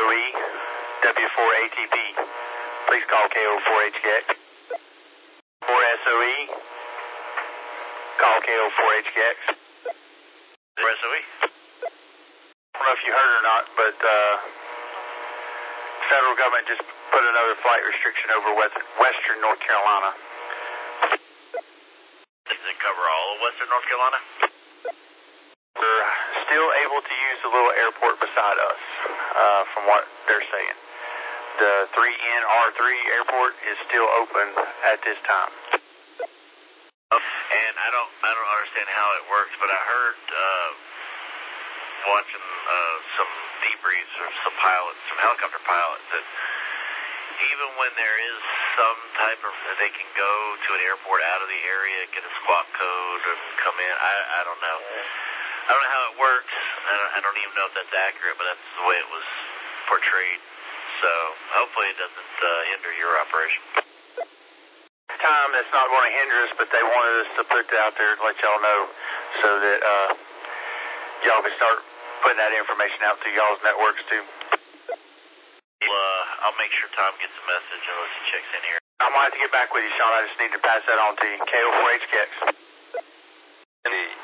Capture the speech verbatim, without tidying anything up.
E, W four A T P. Please call K O four H K X. four S O E, call K O four H K X. four S O E? I don't know if you heard or not, but uh, federal government just put another flight restriction over west, western North Carolina. Does it cover all of western North Carolina? We're still able to use the little airport beside us, uh, from what they're saying. The three N R three airport is still open at this time. And I don't, I don't understand how it works, but I heard uh, watching uh, some debriefs of some pilots, some helicopter pilots, that even when there is some type of, they can go to an airport out of the area, get a squawk code, and come in. I, I don't know. I don't know how it works. I don't, I don't even know if that's accurate, but that's the way it was portrayed. So hopefully it doesn't uh, hinder your operation. Time that's not going to hinder us, but they wanted us to put it out there to let y'all know so that uh, y'all can start putting that information out to y'all's networks too. Well, uh, I'll make sure Tom gets the message unless he checks in here. I'm going to have to get back with you, Sean. I just need to pass that on to you. K O four H K X. Any